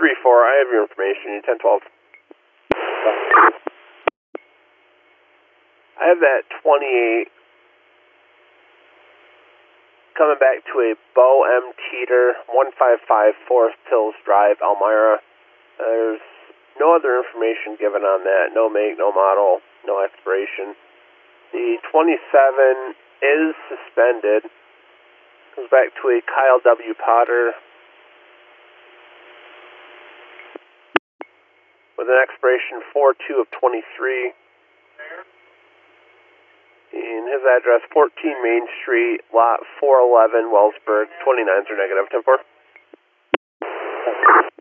3-4, I have your information, 10-12. I have that 28 coming back to a Bo M. Teeter, 155 Forest Hills Drive, Elmira. There's no other information given on that, no make, no model, no expiration. The 27 is suspended, comes back to a Kyle W. Potter with an expiration 4/2 of 23. In his address, 14 Main Street, lot 411, Wellsburg, 29s are negative, 10-4.